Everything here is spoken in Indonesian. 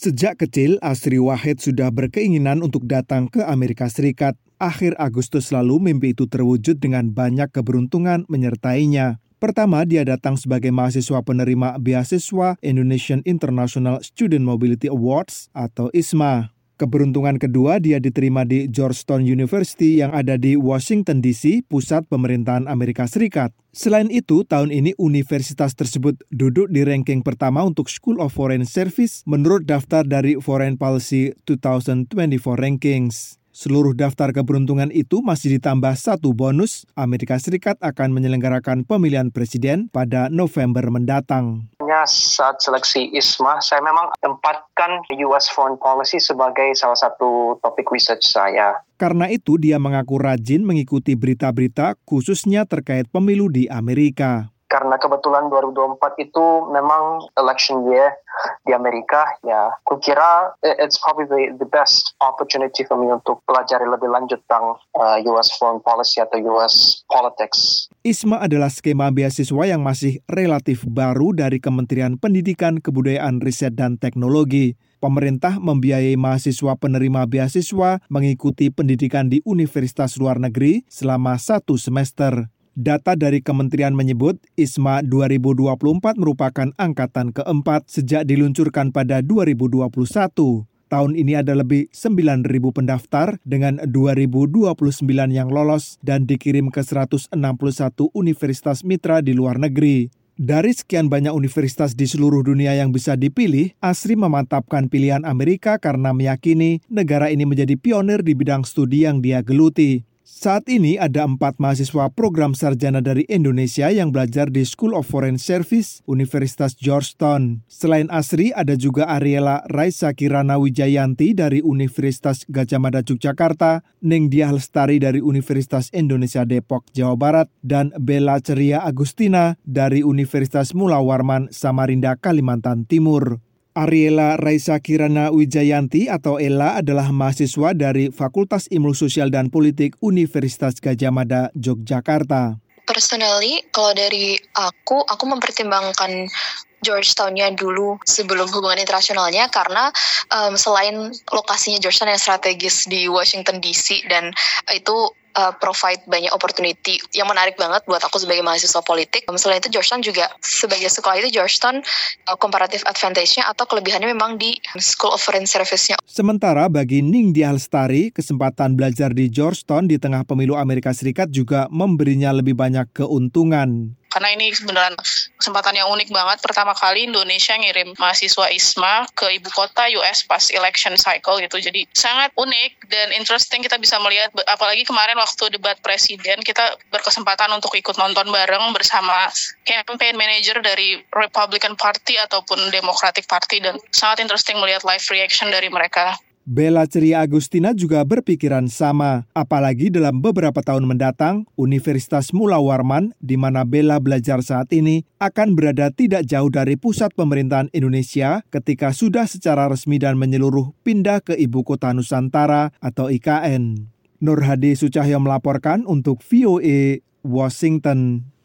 Sejak kecil, Asri Wahid sudah berkeinginan untuk datang ke Amerika Serikat. Akhir Agustus lalu, mimpi itu terwujud dengan banyak keberuntungan menyertainya. Pertama, dia datang sebagai mahasiswa penerima beasiswa Indonesian International Student Mobility Awards atau ISMA. Keberuntungan kedua, dia diterima di Georgetown University yang ada di Washington DC, pusat pemerintahan Amerika Serikat. Selain itu, tahun ini universitas tersebut duduk di ranking pertama untuk School of Foreign Service menurut daftar dari Foreign Policy 2024 Rankings. Seluruh daftar keberuntungan itu masih ditambah satu bonus, Amerika Serikat akan menyelenggarakan pemilihan presiden pada November mendatang. Saat seleksi ISMA, saya memang tempatkan US Foreign Policy sebagai salah satu topik research saya. Karena itu, dia mengaku rajin mengikuti berita-berita khususnya terkait pemilu di Amerika. Karena kebetulan 2024 itu memang election year di Amerika, ya, aku kira it's probably the best opportunity for me untuk pelajari lebih lanjut tentang US foreign policy atau US politics. ISMA adalah skema beasiswa yang masih relatif baru dari Kementerian Pendidikan, Kebudayaan, Riset, dan Teknologi. Pemerintah membiayai mahasiswa penerima beasiswa mengikuti pendidikan di universitas luar negeri selama 1 semester. Data dari kementerian menyebut ISMA 2024 merupakan angkatan keempat sejak diluncurkan pada 2021. Tahun ini ada lebih 9.000 pendaftar dengan 2.029 yang lolos dan dikirim ke 161 universitas mitra di luar negeri. Dari sekian banyak universitas di seluruh dunia yang bisa dipilih, Asri memantapkan pilihan Amerika karena meyakini negara ini menjadi pionir di bidang studi yang dia geluti. Saat ini ada 4 mahasiswa program sarjana dari Indonesia yang belajar di School of Foreign Service, Universitas Georgetown. Selain Asri, ada juga Ariela Raisa Kirana Wijayanti dari Universitas Gadjah Mada Yogyakarta, Ningtyah Lestari dari Universitas Indonesia Depok, Jawa Barat, dan Bella Ceria Agustina dari Universitas Mula Warman, Samarinda, Kalimantan Timur. Ariela Raisa Kirana Wijayanti atau Ella adalah mahasiswa dari Fakultas Ilmu Sosial dan Politik Universitas Gadjah Mada, Yogyakarta. Personally, kalau dari aku mempertimbangkan Georgetown-nya dulu sebelum hubungan internasionalnya karena selain lokasinya Georgetown yang strategis di Washington DC dan itu provide banyak opportunity yang menarik banget buat aku sebagai mahasiswa politik. Selain itu Georgetown juga sebagai sekolah itu Georgetown comparative advantage-nya atau kelebihannya memang di School of Foreign Service-nya. Sementara bagi Ningtyah Lestari, kesempatan belajar di Georgetown di tengah pemilu Amerika Serikat juga memberinya lebih banyak keuntungan. Karena ini sebenarnya kesempatan yang unik banget. Pertama kali Indonesia ngirim mahasiswa ISMA ke ibu kota US pas election cycle gitu. Jadi sangat unik dan interesting kita bisa melihat. Apalagi kemarin waktu debat presiden kita berkesempatan untuk ikut nonton bareng bersama campaign manager dari Republican Party ataupun Democratic Party. Dan sangat interesting melihat live reaction dari mereka. Bella Ceria Agustina juga berpikiran sama, apalagi dalam beberapa tahun mendatang, Universitas Mula Warman, di mana Bella belajar saat ini, akan berada tidak jauh dari pusat pemerintahan Indonesia ketika sudah secara resmi dan menyeluruh pindah ke Ibu Kota Nusantara atau IKN. Nur Hadi Sucahyo melaporkan untuk VOA Washington.